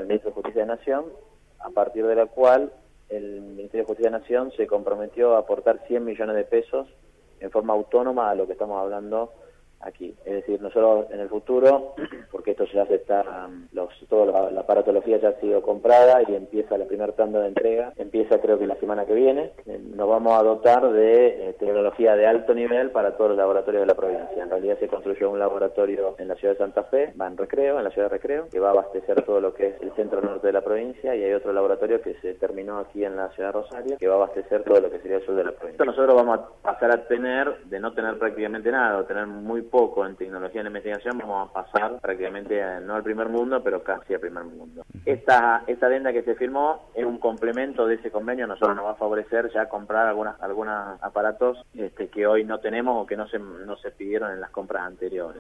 el Ministro de Justicia de Nación, a partir de la cual el Ministerio de Justicia de Nación se comprometió a aportar 100 millones de pesos en forma autónoma a lo que estamos hablando aquí. Es decir, nosotros en el futuro, porque esto ya se está, toda la aparatología ya ha sido comprada y empieza la primera tanda de entrega, empieza creo que la semana que viene, nos vamos a dotar de tecnología de alto nivel para todos los laboratorios de la provincia. En realidad se construyó un laboratorio en la ciudad de Santa Fe, en la ciudad de Recreo, que va a abastecer todo lo que es el centro norte de la provincia, y hay otro laboratorio que se terminó aquí en la ciudad de Rosario, que va a abastecer todo lo que sería el sur de la provincia. Nosotros vamos a pasar a de no tener prácticamente nada, o tener muy poco en tecnología de investigación, vamos a pasar prácticamente no al primer mundo, pero casi al primer mundo. Esta adenda que se firmó es un complemento de ese convenio. Nosotros nos va a favorecer ya comprar algunos aparatos que hoy no tenemos o que no se pidieron en las compras anteriores.